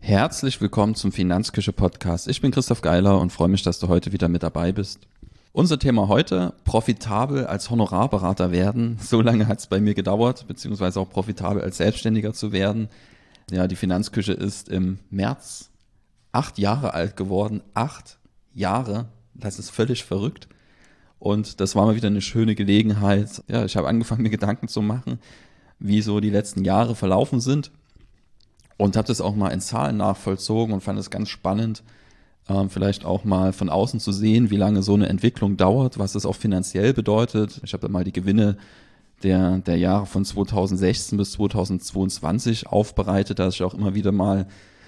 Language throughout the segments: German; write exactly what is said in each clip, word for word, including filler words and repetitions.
Herzlich willkommen zum Finanzküche-Podcast. Ich bin Christoph Geiler und freue mich, dass du heute wieder mit dabei bist. Unser Thema heute, profitabel als Honorarberater werden. So lange hat es bei mir gedauert, beziehungsweise auch profitabel als Selbstständiger zu werden. Ja, die Finanzküche ist im März acht Jahre alt geworden. Acht Jahre, das ist völlig verrückt. Und das war mal wieder eine schöne Gelegenheit. Ja, ich habe angefangen, mir Gedanken zu machen, wie so die letzten Jahre verlaufen sind. Und habe das auch mal in Zahlen nachvollzogen und fand es ganz spannend, ähm, vielleicht auch mal von außen zu sehen, wie lange so eine Entwicklung dauert, was das auch finanziell bedeutet. Ich habe da mal die Gewinne der, der Jahre von zweitausendsechzehn bis zweitausendzweiundzwanzig aufbereitet, dass ich auch immer wieder mal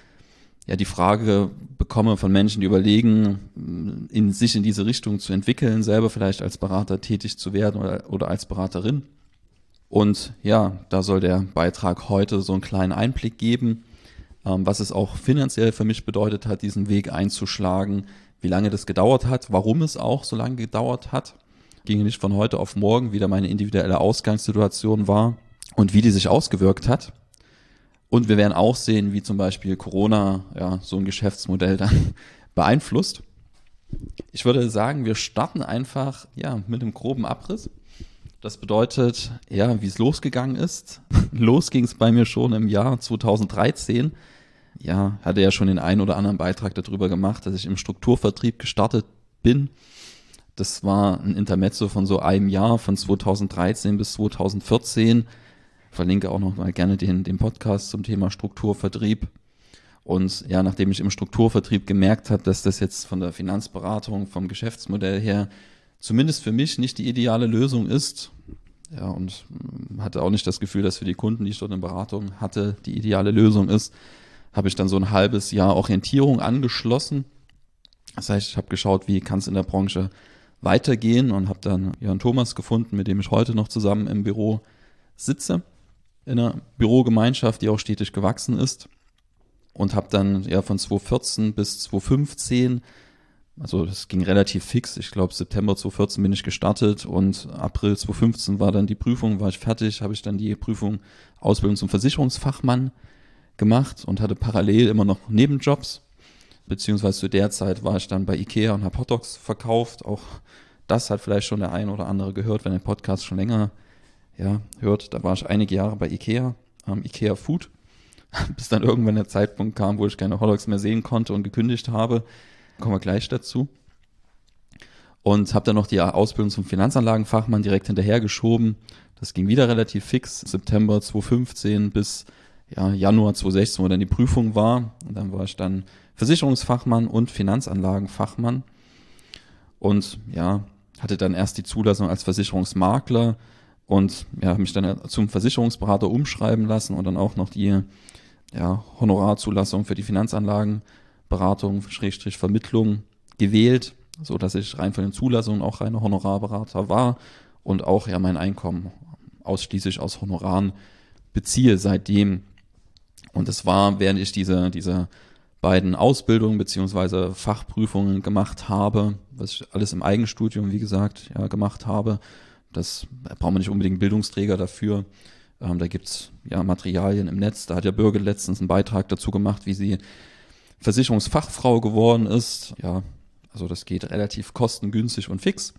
ja die Frage bekomme von Menschen, die überlegen, in sich in diese Richtung zu entwickeln, selber vielleicht als Berater tätig zu werden oder, oder als Beraterin. Und ja, da soll der Beitrag heute so einen kleinen Einblick geben, ähm, was es auch finanziell für mich bedeutet hat, diesen Weg einzuschlagen, wie lange das gedauert hat, warum es auch so lange gedauert hat. Ging nicht von heute auf morgen, wie da meine individuelle Ausgangssituation war und wie die sich ausgewirkt hat. Und wir werden auch sehen, wie zum Beispiel Corona ja so ein Geschäftsmodell dann beeinflusst. Ich würde sagen, wir starten einfach ja mit einem groben Abriss. Das bedeutet, ja, wie es losgegangen ist. Los ging es bei mir schon im Jahr zweitausenddreizehn. Ja, hatte ja schon den einen oder anderen Beitrag darüber gemacht, dass ich im Strukturvertrieb gestartet bin. Das war ein Intermezzo von so einem Jahr, von zweitausenddreizehn bis zweitausendvierzehn. Verlinke auch noch mal gerne den, den Podcast zum Thema Strukturvertrieb. Und ja, nachdem ich im Strukturvertrieb gemerkt habe, dass das jetzt von der Finanzberatung, vom Geschäftsmodell her zumindest für mich nicht die ideale Lösung ist, ja, und hatte auch nicht das Gefühl, dass für die Kunden, die ich dort in Beratung hatte, die ideale Lösung ist, habe ich dann so ein halbes Jahr Orientierung angeschlossen. Das heißt, ich habe geschaut, wie kann es in der Branche weitergehen und habe dann Jörn Thomas gefunden, mit dem ich heute noch zusammen im Büro sitze, in einer Bürogemeinschaft, die auch stetig gewachsen ist, und habe dann ja von zweitausendvierzehn bis zweitausendfünfzehn, also das ging relativ fix, ich glaube September zweitausendvierzehn bin ich gestartet und April zweitausendfünfzehn war dann die Prüfung, war ich fertig, habe ich dann die Prüfung Ausbildung zum Versicherungsfachmann gemacht und hatte parallel immer noch Nebenjobs, beziehungsweise zu der Zeit war ich dann bei Ikea und habe Hotdogs verkauft. Auch das hat vielleicht schon der ein oder andere gehört, wenn der Podcast schon länger ja, hört. Da war ich einige Jahre bei Ikea, ähm, Ikea Food, bis dann irgendwann der Zeitpunkt kam, wo ich keine Hotdogs mehr sehen konnte und gekündigt habe. Kommen wir gleich dazu. Und habe dann noch die Ausbildung zum Finanzanlagenfachmann direkt hinterhergeschoben. Das ging wieder relativ fix, September zweitausendfünfzehn bis ja, Januar zweitausendsechzehn, wo dann die Prüfung war. Und dann war ich dann Versicherungsfachmann und Finanzanlagenfachmann. Und ja, hatte dann erst die Zulassung als Versicherungsmakler und ja, habe mich dann zum Versicherungsberater umschreiben lassen und dann auch noch die ja, Honorarzulassung für die Finanzanlagenberatung, Schrägstrich Vermittlung gewählt, so dass ich rein von den Zulassungen auch reiner Honorarberater war und auch ja mein Einkommen ausschließlich aus Honoraren beziehe seitdem. Und es war, während ich diese, diese beiden Ausbildungen beziehungsweise Fachprüfungen gemacht habe, was ich alles im Eigenstudium, wie gesagt, ja, gemacht habe. Das da braucht man nicht unbedingt einen Bildungsträger dafür. Ähm, da gibt's ja Materialien im Netz. Da hat ja Birgit letztens einen Beitrag dazu gemacht, wie sie Versicherungsfachfrau geworden ist. Ja, also das geht relativ kostengünstig und fix.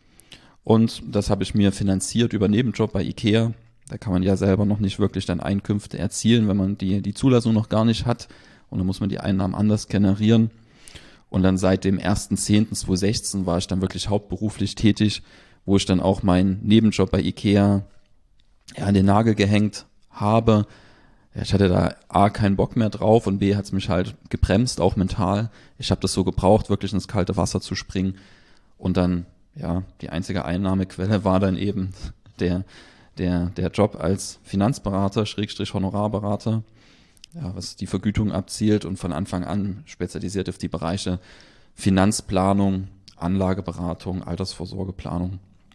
Und das habe ich mir finanziert über Nebenjob bei Ikea. Da kann man ja selber noch nicht wirklich dann Einkünfte erzielen, wenn man die, die Zulassung noch gar nicht hat. Und dann muss man die Einnahmen anders generieren. Und dann seit dem ersten zehnten zweitausendsechzehn war ich dann wirklich hauptberuflich tätig, wo ich dann auch meinen Nebenjob bei Ikea ja, an den Nagel gehängt habe. Ja, ich hatte da A, keinen Bock mehr drauf und B, hat es mich halt gebremst, auch mental. Ich habe das so gebraucht, wirklich ins kalte Wasser zu springen. Und dann, ja, die einzige Einnahmequelle war dann eben der, der, der Job als Finanzberater, Schrägstrich Honorarberater, ja, was die Vergütung abzielt und von Anfang an spezialisiert auf die Bereiche Finanzplanung, Anlageberatung, Altersvorsorgeplanung.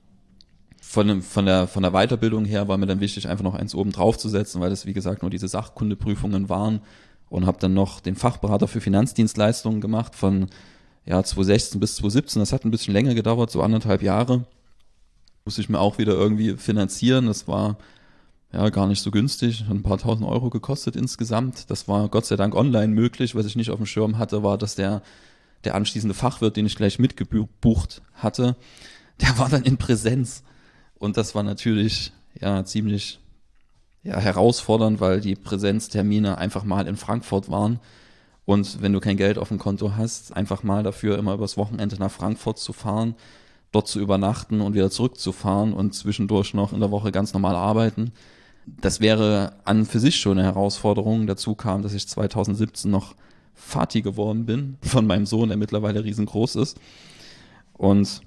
Von, von, der, von der Weiterbildung her war mir dann wichtig, einfach noch eins oben drauf zu setzen, weil das, wie gesagt, nur diese Sachkundeprüfungen waren, und habe dann noch den Fachberater für Finanzdienstleistungen gemacht von ja, zweitausendsechzehn bis zweitausendsiebzehn. Das hat ein bisschen länger gedauert, so anderthalb Jahre. Musste ich mir auch wieder irgendwie finanzieren. Das war ja, gar nicht so günstig, hat ein paar tausend Euro gekostet insgesamt. Das war Gott sei Dank online möglich. Was ich nicht auf dem Schirm hatte, war, dass der, der anschließende Fachwirt, den ich gleich mitgebucht hatte, der war dann in Präsenz. Und das war natürlich, ja, ziemlich, ja, herausfordernd, weil die Präsenztermine einfach mal in Frankfurt waren. Und wenn du kein Geld auf dem Konto hast, einfach mal dafür immer übers Wochenende nach Frankfurt zu fahren, dort zu übernachten und wieder zurückzufahren und zwischendurch noch in der Woche ganz normal arbeiten. Das wäre an für sich schon eine Herausforderung. Dazu kam, dass ich zwanzig siebzehn noch Vati geworden bin von meinem Sohn, der mittlerweile riesengroß ist. Und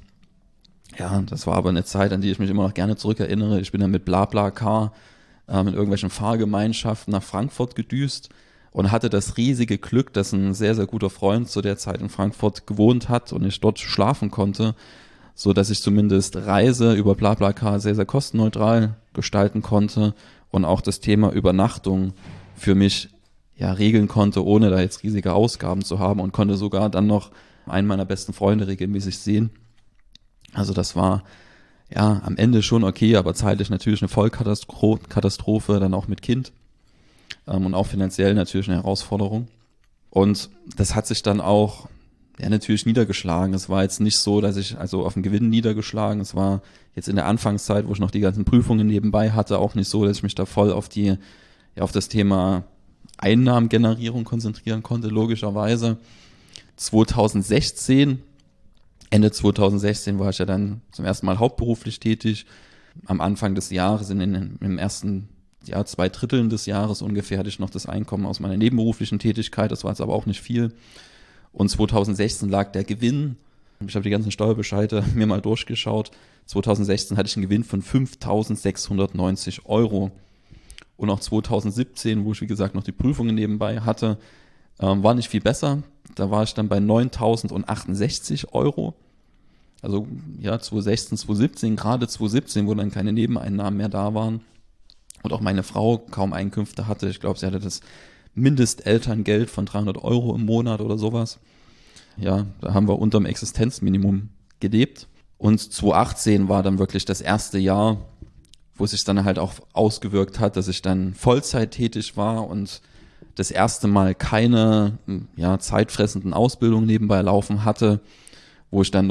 ja, das war aber eine Zeit, an die ich mich immer noch gerne zurückerinnere. Ich bin dann mit BlaBlaCar äh, in irgendwelchen Fahrgemeinschaften nach Frankfurt gedüst und hatte das riesige Glück, dass ein sehr, sehr guter Freund zu der Zeit in Frankfurt gewohnt hat und ich dort schlafen konnte, so dass ich zumindest Reise über BlaBlaCar sehr, sehr kostenneutral gestalten konnte und auch das Thema Übernachtung für mich ja regeln konnte, ohne da jetzt riesige Ausgaben zu haben und konnte sogar dann noch einen meiner besten Freunde regelmäßig sehen. Also das war ja am Ende schon okay, aber zeitlich natürlich eine Vollkatastrophe, dann auch mit Kind ähm, und auch finanziell natürlich eine Herausforderung. Und das hat sich dann auch ja natürlich niedergeschlagen. Es war jetzt nicht so, dass ich also auf den Gewinn niedergeschlagen. Es war jetzt in der Anfangszeit, wo ich noch die ganzen Prüfungen nebenbei hatte, auch nicht so, dass ich mich da voll auf die ja auf das Thema Einnahmengenerierung konzentrieren konnte, logischerweise. zwanzig sechzehn, Ende zwanzig sechzehn war ich ja dann zum ersten Mal hauptberuflich tätig. Am Anfang des Jahres, in den, im ersten ja, zwei Dritteln des Jahres ungefähr, hatte ich noch das Einkommen aus meiner nebenberuflichen Tätigkeit. Das war jetzt aber auch nicht viel. Und zwanzig sechzehn lag der Gewinn, ich habe die ganzen Steuerbescheide mir mal durchgeschaut, zwanzig sechzehn hatte ich einen Gewinn von fünftausendsechshundertneunzig Euro. Und auch zwanzig siebzehn, wo ich wie gesagt noch die Prüfungen nebenbei hatte, ähm, war nicht viel besser. Da war ich dann bei neuntausendachtundsechzig Euro. Also ja, zwanzig sechzehn, zwanzig siebzehn, gerade zwanzig siebzehn, wo dann keine Nebeneinnahmen mehr da waren und auch meine Frau kaum Einkünfte hatte. Ich glaube, sie hatte das Mindestelterngeld von dreihundert Euro im Monat oder sowas. Ja, da haben wir unterm Existenzminimum gelebt. Und zwanzig achtzehn war dann wirklich das erste Jahr, wo es sich dann halt auch ausgewirkt hat, dass ich dann Vollzeit tätig war und das erste Mal keine ja, zeitfressenden Ausbildungen nebenbei laufen hatte, wo ich dann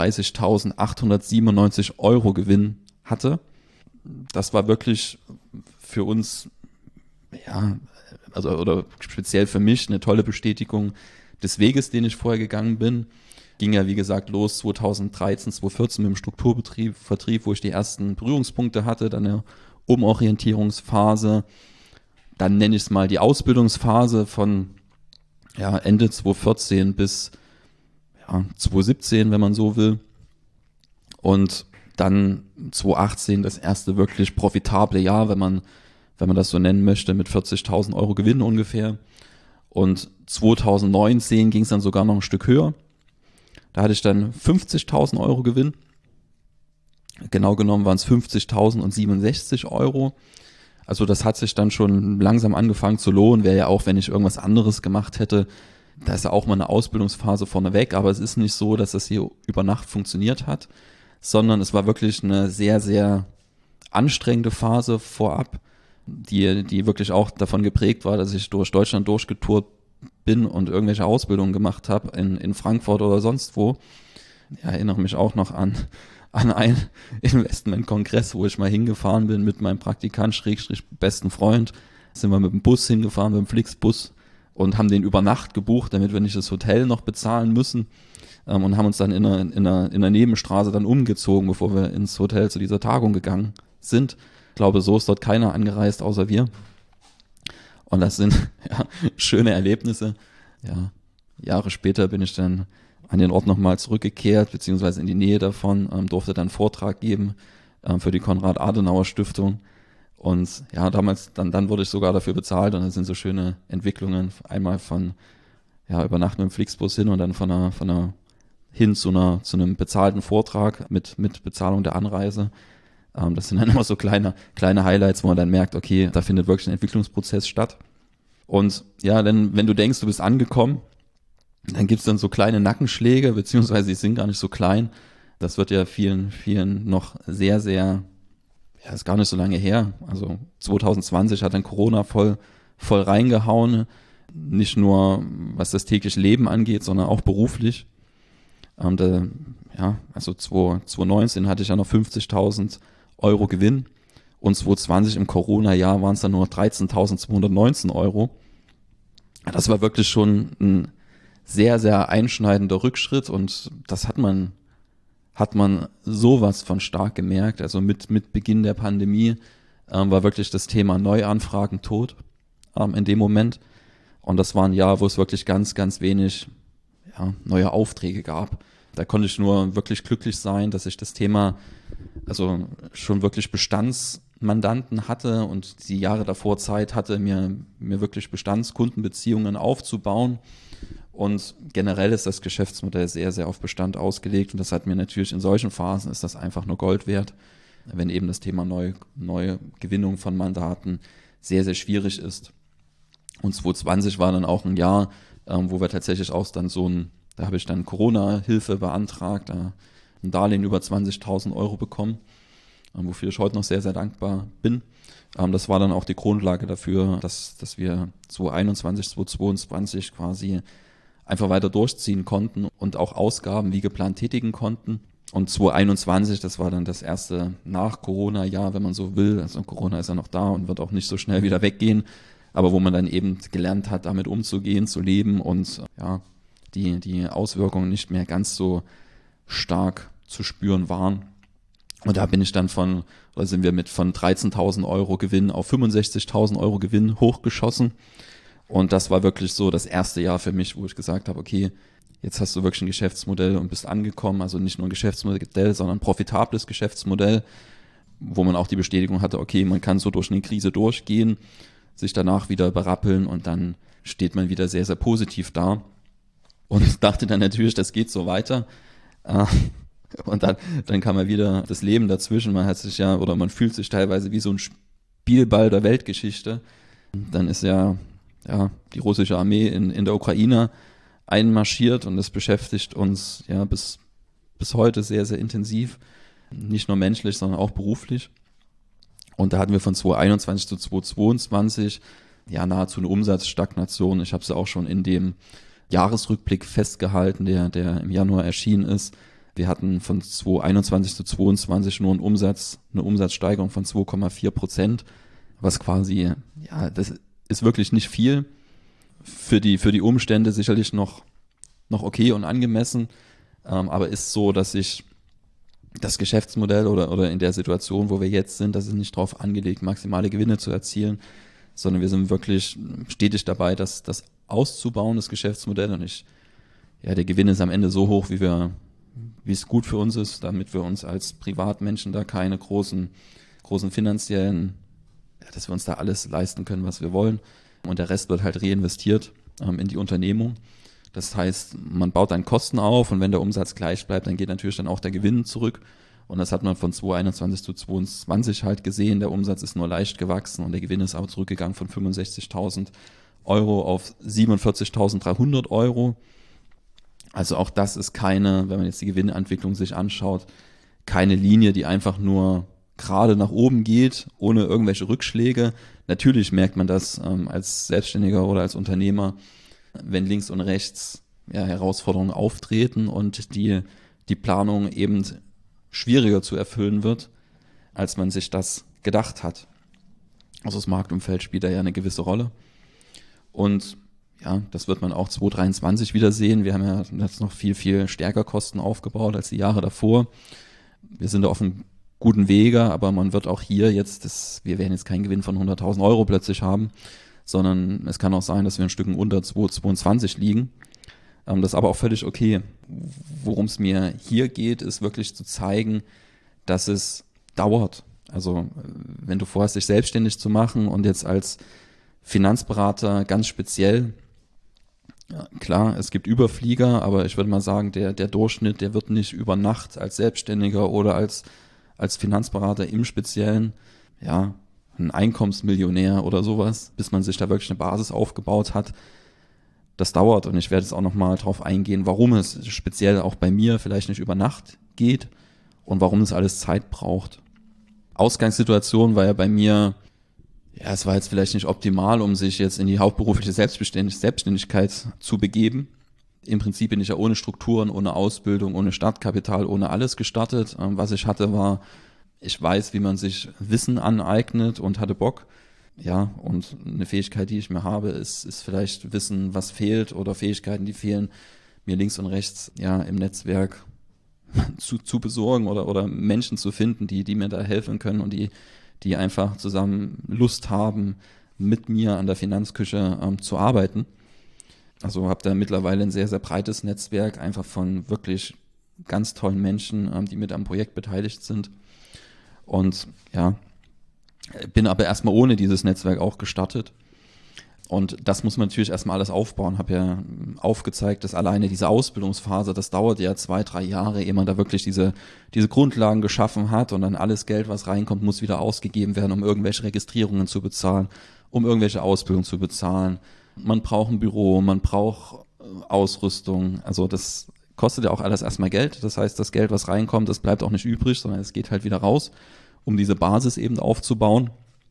neununddreißigtausendachthundertsiebenundneunzig Euro Gewinn hatte. Das war wirklich für uns, ja, also oder speziell für mich eine tolle Bestätigung des Weges, den ich vorher gegangen bin. Ging ja, wie gesagt, los zwanzig dreizehn, zwanzig vierzehn mit dem Strukturbetrieb, Vertrieb, wo ich die ersten Berührungspunkte hatte, dann eine Umorientierungsphase, dann nenne ich es mal die Ausbildungsphase von ja, Ende zwanzig vierzehn bis ja, zwanzig siebzehn, wenn man so will. Und dann zwanzig achtzehn das erste wirklich profitable Jahr, wenn man wenn man das so nennen möchte, mit vierzigtausend Euro Gewinn ungefähr. Und zwanzig neunzehn ging es dann sogar noch ein Stück höher. Da hatte ich dann fünfzigtausend Euro Gewinn. Genau genommen waren es fünfzigtausendsiebenundsechzig Euro. Also das hat sich dann schon langsam angefangen zu lohnen. Wäre ja auch, wenn ich irgendwas anderes gemacht hätte, da ist ja auch mal eine Ausbildungsphase vorneweg. Aber es ist nicht so, dass das hier über Nacht funktioniert hat, sondern es war wirklich eine sehr, sehr anstrengende Phase vorab, die, die wirklich auch davon geprägt war, dass ich durch Deutschland durchgetourt bin und irgendwelche Ausbildungen gemacht habe in, in Frankfurt oder sonst wo. Ich erinnere mich auch noch an, an einen Investmentkongress, wo ich mal hingefahren bin mit meinem Praktikant, Schrägstrich besten Freund. Sind wir mit dem Bus hingefahren, mit dem Flixbus und haben den über Nacht gebucht, damit wir nicht das Hotel noch bezahlen müssen. Ähm, und haben uns dann in einer, in, einer, in einer Nebenstraße dann umgezogen, bevor wir ins Hotel zu dieser Tagung gegangen sind. Ich glaube, so ist dort keiner angereist, außer wir. Und das sind ja, schöne Erlebnisse. Ja, Jahre später bin ich dann an den Ort nochmal zurückgekehrt, beziehungsweise in die Nähe davon, ähm, durfte dann einen Vortrag geben ähm, für die Konrad-Adenauer-Stiftung. Und ja, damals, dann, dann wurde ich sogar dafür bezahlt und das sind so schöne Entwicklungen. Einmal von ja, Übernachten im Flixbus hin und dann von einer, von einer hin zu einer, zu einem bezahlten Vortrag mit, mit Bezahlung der Anreise. Das sind dann immer so kleine, kleine Highlights, wo man dann merkt, okay, da findet wirklich ein Entwicklungsprozess statt. Und ja, denn wenn du denkst, du bist angekommen, dann gibt's dann so kleine Nackenschläge, beziehungsweise die sind gar nicht so klein. Das wird ja vielen, vielen noch sehr, sehr ja, ist gar nicht so lange her. Also zwanzig zwanzig hat dann Corona voll, voll reingehauen. Nicht nur was das tägliche Leben angeht, sondern auch beruflich. Und, äh, ja, also zwanzig neunzehn hatte ich ja noch fünfzigtausend Euro Gewinn und zwanzig zwanzig im Corona-Jahr waren es dann nur dreizehntausendzweihundertneunzehn Euro. Das war wirklich schon ein sehr, sehr einschneidender Rückschritt und das hat man, hat man sowas von stark gemerkt. Also mit, mit Beginn der Pandemie ähm, war wirklich das Thema Neuanfragen tot ähm, in dem Moment. Und das war ein Jahr, wo es wirklich ganz, ganz wenig ja, neue Aufträge gab. Da konnte ich nur wirklich glücklich sein, dass ich das Thema, also schon wirklich Bestandsmandanten hatte und die Jahre davor Zeit hatte, mir, mir wirklich Bestandskundenbeziehungen aufzubauen. Und generell ist das Geschäftsmodell sehr, sehr auf Bestand ausgelegt. Und das hat mir natürlich in solchen Phasen ist das einfach nur Gold wert, wenn eben das Thema neue, neue Gewinnung von Mandaten sehr, sehr schwierig ist. Und zwanzig zwanzig war dann auch ein Jahr, ähm, wo wir tatsächlich auch dann so ein, da habe ich dann Corona-Hilfe beantragt, äh, ein Darlehen über zwanzigtausend Euro bekommen, ähm, wofür ich heute noch sehr, sehr dankbar bin. Ähm, das war dann auch die Grundlage dafür, dass, dass wir zwanzig einundzwanzig, zwanzig zweiundzwanzig quasi einfach weiter durchziehen konnten und auch Ausgaben wie geplant tätigen konnten. Und zwanzig einundzwanzig, das war dann das erste Nach-Corona-Jahr, wenn man so will. Also Corona ist ja noch da und wird auch nicht so schnell wieder weggehen. Aber wo man dann eben gelernt hat, damit umzugehen, zu leben und ja, die, die Auswirkungen nicht mehr ganz so stark zu spüren waren. Und da bin ich dann von, oder sind wir mit von dreizehntausend Euro Gewinn auf fünfundsechzigtausend Euro Gewinn hochgeschossen. Und das war wirklich so das erste Jahr für mich, wo ich gesagt habe, okay, jetzt hast du wirklich ein Geschäftsmodell und bist angekommen. Also nicht nur ein Geschäftsmodell, sondern ein profitables Geschäftsmodell, wo man auch die Bestätigung hatte, okay, man kann so durch eine Krise durchgehen, sich danach wieder berappeln und dann steht man wieder sehr, sehr positiv da. Und ich dachte dann natürlich, das geht so weiter. Und dann, dann kam ja wieder das Leben dazwischen. Man hat sich ja, oder man fühlt sich teilweise wie so ein Spielball der Weltgeschichte. Dann ist ja, ja die russische Armee in, in der Ukraine einmarschiert und das beschäftigt uns ja bis, bis heute sehr, sehr intensiv. Nicht nur menschlich, sondern auch beruflich. Und da hatten wir von zwanzig einundzwanzig zu zwanzig zweiundzwanzig ja nahezu eine Umsatzstagnation. Ich habe es ja auch schon in dem Jahresrückblick festgehalten, der, der im Januar erschienen ist. Wir hatten von zwanzig einundzwanzig zu zweiundzwanzig nur einen Umsatz, eine Umsatzsteigerung von zwei Komma vier Prozent, was quasi, ja, das ist wirklich nicht viel. Für die, für die Umstände sicherlich noch, noch okay und angemessen, ähm, aber ist so, dass sich das Geschäftsmodell oder, oder in der Situation, wo wir jetzt sind, das ist nicht darauf angelegt, maximale Gewinne zu erzielen, sondern wir sind wirklich stetig dabei, das, das auszubauen, das Geschäftsmodell. Und ich, ja, der Gewinn ist am Ende so hoch, wie wir, wie es gut für uns ist, damit wir uns als Privatmenschen da keine großen, großen finanziellen, ja, dass wir uns da alles leisten können, was wir wollen. Und der Rest wird halt reinvestiert ähm, in die Unternehmung. Das heißt, man baut dann Kosten auf und wenn der Umsatz gleich bleibt, dann geht natürlich dann auch der Gewinn zurück. Und das hat man von zwanzig einundzwanzig zu zwanzig zwanzig halt gesehen. Der Umsatz ist nur leicht gewachsen und der Gewinn ist auch zurückgegangen von fünfundsechzigtausend Euro auf siebenundvierzigtausenddreihundert Euro. Also auch das ist keine, wenn man jetzt die Gewinnentwicklung sich anschaut, keine Linie, die einfach nur gerade nach oben geht, ohne irgendwelche Rückschläge. Natürlich merkt man das ähm, als Selbstständiger oder als Unternehmer, wenn links und rechts ja, Herausforderungen auftreten und die, die Planung eben schwieriger zu erfüllen wird, als man sich das gedacht hat. Also das Marktumfeld spielt da ja eine gewisse Rolle. Und ja, das wird man auch zwanzig dreiundzwanzig wieder sehen. Wir haben ja jetzt noch viel, viel stärker Kosten aufgebaut als die Jahre davor. Wir sind da auf einem guten Wege, aber man wird auch hier jetzt, das, wir werden jetzt keinen Gewinn von hunderttausend Euro plötzlich haben, sondern es kann auch sein, dass wir ein Stück unter zwanzig zweiundzwanzig liegen. Ähm, das ist aber auch völlig okay. Worum es mir hier geht, ist wirklich zu zeigen, dass es dauert. Also wenn du vorhast, dich selbstständig zu machen und jetzt als Finanzberater ganz speziell, ja, klar, es gibt Überflieger, aber ich würde mal sagen, der, der Durchschnitt, der wird nicht über Nacht als Selbstständiger oder als, als Finanzberater im Speziellen, ja, ein Einkommensmillionär oder sowas, bis man sich da wirklich eine Basis aufgebaut hat. Das dauert und ich werde jetzt auch nochmal drauf eingehen, warum es speziell auch bei mir vielleicht nicht über Nacht geht und warum es alles Zeit braucht. Ausgangssituation war ja bei mir, ja, es war jetzt vielleicht nicht optimal, um sich jetzt in die hauptberufliche Selbstbeständig- Selbstständigkeit zu begeben. Im Prinzip bin ich ja ohne Strukturen, ohne Ausbildung, ohne Startkapital, ohne alles gestartet. Ähm, Was ich hatte war, ich weiß, wie man sich Wissen aneignet und hatte Bock. Ja, und eine Fähigkeit, die ich mir habe, ist, ist vielleicht Wissen, was fehlt oder Fähigkeiten, die fehlen, mir links und rechts, ja, im Netzwerk zu, zu besorgen oder, oder Menschen zu finden, die, die mir da helfen können und die, die einfach zusammen Lust haben, mit mir an der Finanzküche ähm, zu arbeiten. Also habe da mittlerweile ein sehr, sehr breites Netzwerk, einfach von wirklich ganz tollen Menschen, ähm, die mit am Projekt beteiligt sind. Und ja, bin aber erstmal ohne dieses Netzwerk auch gestartet. Und das muss man natürlich erstmal alles aufbauen. Habe ja aufgezeigt, dass alleine diese Ausbildungsphase, das dauert ja zwei, drei Jahre, ehe man da wirklich diese, diese Grundlagen geschaffen hat und dann alles Geld, was reinkommt, muss wieder ausgegeben werden, um irgendwelche Registrierungen zu bezahlen, um irgendwelche Ausbildung zu bezahlen. Man braucht ein Büro, man braucht Ausrüstung. Also das kostet ja auch alles erstmal Geld. Das heißt, das Geld, was reinkommt, das bleibt auch nicht übrig, sondern es geht halt wieder raus, um diese Basis eben aufzubauen.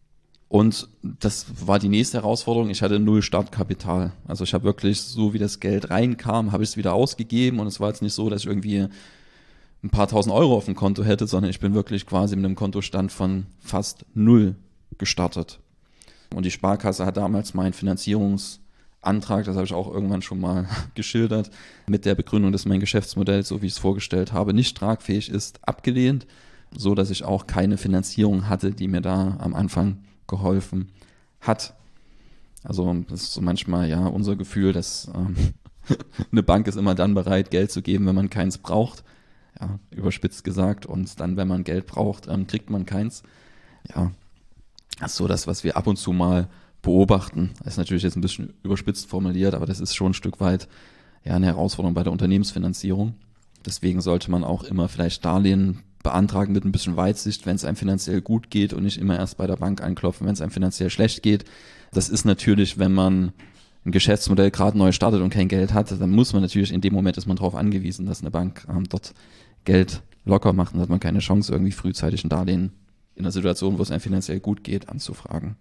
Und das war die nächste Herausforderung. Ich hatte null Startkapital. Also ich habe wirklich, so wie das Geld reinkam, habe ich es wieder ausgegeben. Und es war jetzt nicht so, dass ich irgendwie ein paar tausend Euro auf dem Konto hätte, sondern ich bin wirklich quasi mit einem Kontostand von fast null gestartet. Und die Sparkasse hat damals meinen Finanzierungsantrag, das habe ich auch irgendwann schon mal geschildert, mit der Begründung, dass mein Geschäftsmodell, so wie ich es vorgestellt habe, nicht tragfähig ist, abgelehnt, so dass ich auch keine Finanzierung hatte, die mir da am Anfang geholfen hat. Also das ist so manchmal ja unser Gefühl, dass ähm, eine Bank ist immer dann bereit, Geld zu geben, wenn man keins braucht. Ja, überspitzt gesagt. Und dann, wenn man Geld braucht, ähm, kriegt man keins. Ja, das ist so das, was wir ab und zu mal beobachten. Das ist natürlich jetzt ein bisschen überspitzt formuliert, aber das ist schon ein Stück weit ja eine Herausforderung bei der Unternehmensfinanzierung. Deswegen sollte man auch immer vielleicht Darlehen beantragen mit ein bisschen Weitsicht, wenn es einem finanziell gut geht und nicht immer erst bei der Bank anklopfen, wenn es einem finanziell schlecht geht. Das ist natürlich, wenn man ein Geschäftsmodell gerade neu startet und kein Geld hat, dann muss man natürlich in dem Moment, ist man darauf angewiesen, dass eine Bank ähm, dort Geld locker macht und hat man keine Chance, irgendwie frühzeitig ein Darlehen in einer Situation, wo es einem finanziell gut geht, anzufragen.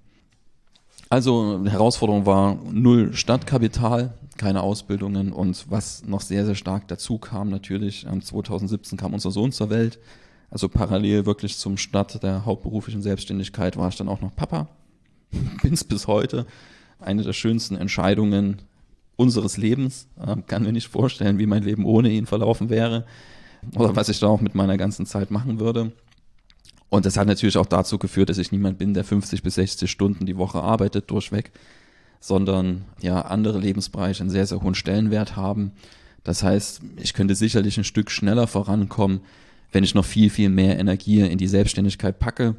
Also die Herausforderung war null Startkapital, keine Ausbildungen und was noch sehr, sehr stark dazu kam natürlich, ähm, zwanzig siebzehn kam unser Sohn zur Welt. Also parallel wirklich zum Start der hauptberuflichen Selbstständigkeit war ich dann auch noch Papa. Bin's bis heute. Eine der schönsten Entscheidungen unseres Lebens. Ähm, kann mir nicht vorstellen, wie mein Leben ohne ihn verlaufen wäre oder was ich da auch mit meiner ganzen Zeit machen würde. Und das hat natürlich auch dazu geführt, dass ich niemand bin, der fünfzig bis sechzig Stunden die Woche arbeitet durchweg, sondern ja andere Lebensbereiche einen sehr, sehr hohen Stellenwert haben. Das heißt, ich könnte sicherlich ein Stück schneller vorankommen, wenn ich noch viel, viel mehr Energie in die Selbstständigkeit packe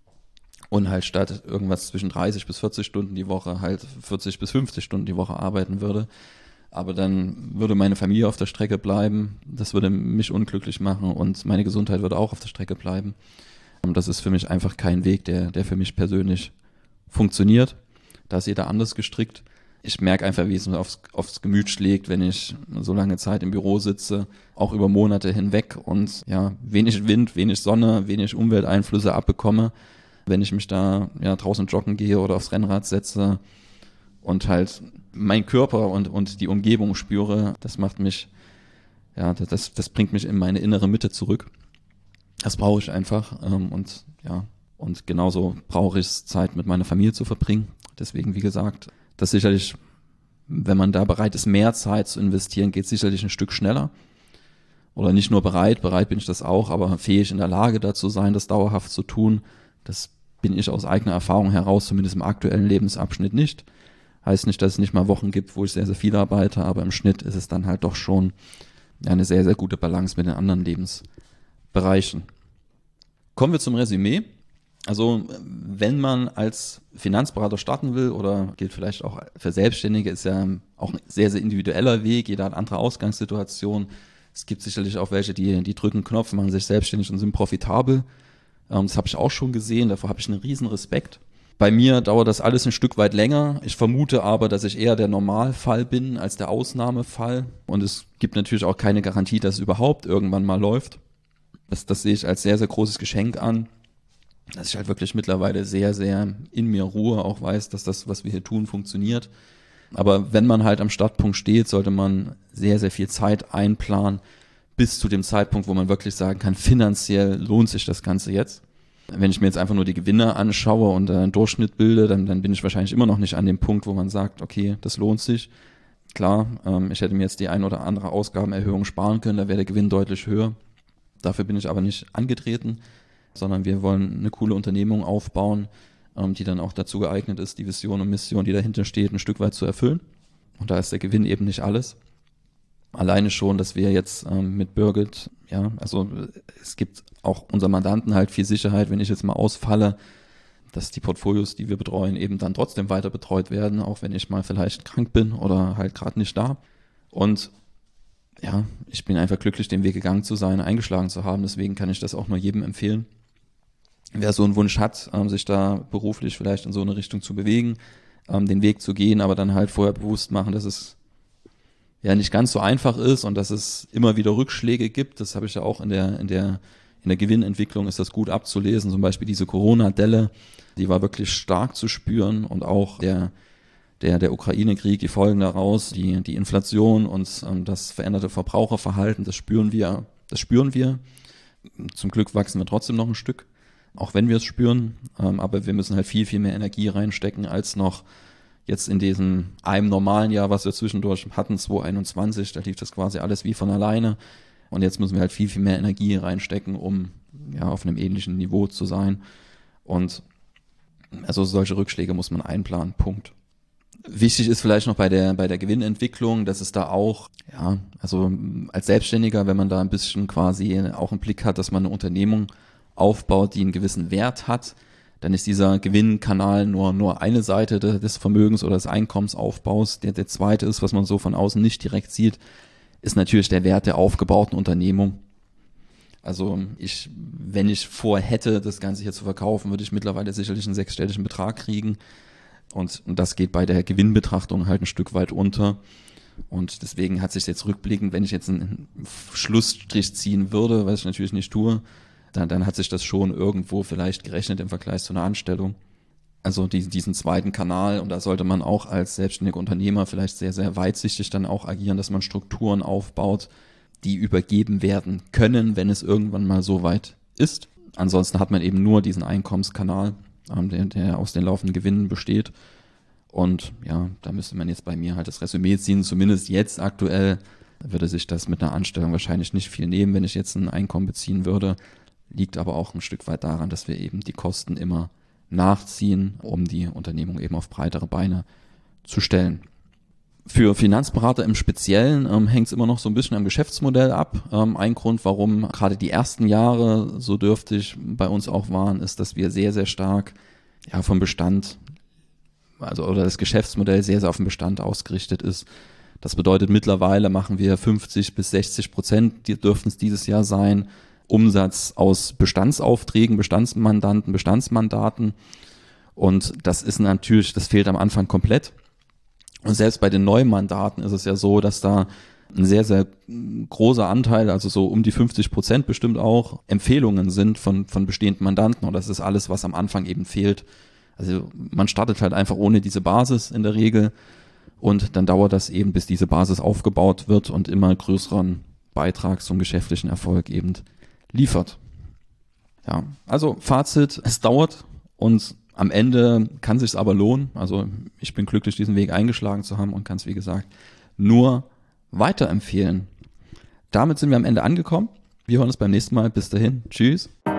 und halt statt irgendwas zwischen dreißig bis vierzig Stunden die Woche halt vierzig bis fünfzig Stunden die Woche arbeiten würde. Aber dann würde meine Familie auf der Strecke bleiben, das würde mich unglücklich machen und meine Gesundheit würde auch auf der Strecke bleiben. Und das ist für mich einfach kein Weg, der, der für mich persönlich funktioniert. Da ist jeder anders gestrickt. Ich merke einfach, wie es mir aufs, aufs Gemüt schlägt, wenn ich so lange Zeit im Büro sitze, auch über Monate hinweg und ja, wenig Wind, wenig Sonne, wenig Umwelteinflüsse abbekomme. Wenn ich mich da ja draußen joggen gehe oder aufs Rennrad setze und halt meinen Körper und, und die Umgebung spüre, das macht mich, ja, das, das bringt mich in meine innere Mitte zurück. Das brauche ich einfach ähm, und ja, und genauso brauche ich es, Zeit mit meiner Familie zu verbringen. Deswegen, wie gesagt, das sicherlich, wenn man da bereit ist, mehr Zeit zu investieren, geht sicherlich ein Stück schneller. Oder nicht nur bereit, bereit bin ich das auch, aber fähig in der Lage dazu sein, das dauerhaft zu tun, das bin ich aus eigener Erfahrung heraus, zumindest im aktuellen Lebensabschnitt nicht. Heißt nicht, dass es nicht mal Wochen gibt, wo ich sehr, sehr viel arbeite, aber im Schnitt ist es dann halt doch schon eine sehr, sehr gute Balance mit den anderen Lebensbereichen. Kommen wir zum Resümee. Also wenn man als Finanzberater starten will oder gilt vielleicht auch für Selbstständige, ist ja auch ein sehr, sehr individueller Weg. Jeder hat andere Ausgangssituationen. Es gibt sicherlich auch welche, die, die drücken einen Knopf, machen sich selbstständig und sind profitabel. Das habe ich auch schon gesehen, davor habe ich einen riesen Respekt. Bei mir dauert das alles ein Stück weit länger. Ich vermute aber, dass ich eher der Normalfall bin als der Ausnahmefall. Und es gibt natürlich auch keine Garantie, dass es überhaupt irgendwann mal läuft. Das, das sehe ich als sehr, sehr großes Geschenk an. dass ich halt wirklich mittlerweile sehr, sehr in mir ruhe, auch weiß, dass das, was wir hier tun, funktioniert. Aber wenn man halt am Startpunkt steht, sollte man sehr, sehr viel Zeit einplanen, bis zu dem Zeitpunkt, wo man wirklich sagen kann, finanziell lohnt sich das Ganze jetzt. Wenn ich mir jetzt einfach nur die Gewinne anschaue und einen Durchschnitt bilde, dann, dann bin ich wahrscheinlich immer noch nicht an dem Punkt, wo man sagt, okay, das lohnt sich. Klar, ähm, ich hätte mir jetzt die ein oder andere Ausgabenerhöhung sparen können, da wäre der Gewinn deutlich höher. Dafür bin ich aber nicht angetreten, sondern wir wollen eine coole Unternehmung aufbauen, ähm, die dann auch dazu geeignet ist, die Vision und Mission, die dahinter steht, ein Stück weit zu erfüllen. Und da ist der Gewinn eben nicht alles. Alleine schon, dass wir jetzt ähm, mit Birgit, ja, also es gibt auch unseren Mandanten halt viel Sicherheit, wenn ich jetzt mal ausfalle, dass die Portfolios, die wir betreuen, eben dann trotzdem weiter betreut werden, auch wenn ich mal vielleicht krank bin oder halt gerade nicht da. Und ja, ich bin einfach glücklich, den Weg gegangen zu sein, eingeschlagen zu haben. Deswegen kann ich das auch nur jedem empfehlen. Wer so einen Wunsch hat, ähm, sich da beruflich vielleicht in so eine Richtung zu bewegen, ähm, den Weg zu gehen, aber dann halt vorher bewusst machen, dass es ja nicht ganz so einfach ist und dass es immer wieder Rückschläge gibt. Das habe ich ja auch in der in der in der Gewinnentwicklung ist das gut abzulesen. Zum Beispiel diese Corona-Delle, die war wirklich stark zu spüren, und auch der der der Ukraine-Krieg, die Folgen daraus, die die Inflation und ähm, das veränderte Verbraucherverhalten, das spüren wir, das spüren wir. Zum Glück wachsen wir trotzdem noch ein Stück, auch wenn wir es spüren. Ähm, aber wir müssen halt viel viel mehr Energie reinstecken als noch jetzt in diesem einem normalen Jahr, was wir zwischendurch hatten, zwanzig einundzwanzig, da lief das quasi alles wie von alleine. Und jetzt müssen wir halt viel, viel mehr Energie reinstecken, um ja auf einem ähnlichen Niveau zu sein. Und also solche Rückschläge muss man einplanen, Punkt. Wichtig ist vielleicht noch bei der bei der Gewinnentwicklung, dass es da auch, ja, also als Selbstständiger, wenn man da ein bisschen quasi auch einen Blick hat, dass man eine Unternehmung aufbaut, die einen gewissen Wert hat, dann ist dieser Gewinnkanal nur nur eine Seite des Vermögens oder des Einkommensaufbaus. Der, der zweite ist, was man so von außen nicht direkt sieht, ist natürlich der Wert der aufgebauten Unternehmung. Also ich, wenn ich vorhätte, das Ganze hier zu verkaufen, würde ich mittlerweile sicherlich einen sechsstelligen Betrag kriegen. Und, und das geht bei der Gewinnbetrachtung halt ein Stück weit unter. Und deswegen hat sich jetzt rückblickend, wenn ich jetzt einen Schlussstrich ziehen würde, was ich natürlich nicht tue, dann, dann hat sich das schon irgendwo vielleicht gerechnet im Vergleich zu einer Anstellung. Also diesen, diesen zweiten Kanal, und da sollte man auch als selbstständiger Unternehmer vielleicht sehr, sehr weitsichtig dann auch agieren, dass man Strukturen aufbaut, die übergeben werden können, wenn es irgendwann mal so weit ist. Ansonsten hat man eben nur diesen Einkommenskanal, ähm, der, der aus den laufenden Gewinnen besteht. Und ja, da müsste man jetzt bei mir halt das Resümee ziehen. Zumindest jetzt aktuell würde sich das mit einer Anstellung wahrscheinlich nicht viel nehmen, wenn ich jetzt ein Einkommen beziehen würde. Liegt aber auch ein Stück weit daran, dass wir eben die Kosten immer nachziehen, um die Unternehmung eben auf breitere Beine zu stellen. Für Finanzberater im Speziellen ähm, hängt es immer noch so ein bisschen am Geschäftsmodell ab. Ähm, ein Grund, warum gerade die ersten Jahre so dürftig bei uns auch waren, ist, dass wir sehr, sehr stark ja vom Bestand, also oder das Geschäftsmodell sehr, sehr auf den Bestand ausgerichtet ist. Das bedeutet, mittlerweile machen wir fünfzig bis sechzig Prozent, die dürften es dieses Jahr sein, Umsatz aus Bestandsaufträgen, Bestandsmandanten, Bestandsmandaten. Und das ist natürlich, das fehlt am Anfang komplett. Und selbst bei den Neumandaten ist es ja so, dass da ein sehr, sehr großer Anteil, also so um die fünfzig Prozent bestimmt auch, Empfehlungen sind von, von bestehenden Mandanten. Und das ist alles, was am Anfang eben fehlt. Also man startet halt einfach ohne diese Basis in der Regel. Und dann dauert das eben, bis diese Basis aufgebaut wird und immer größeren Beitrag zum geschäftlichen Erfolg eben liefert. Ja, also Fazit, es dauert und am Ende kann sich's aber lohnen. Also ich bin glücklich, diesen Weg eingeschlagen zu haben und kann es, wie gesagt, nur weiterempfehlen. Damit sind wir am Ende angekommen. Wir hören uns beim nächsten Mal. Bis dahin. Tschüss.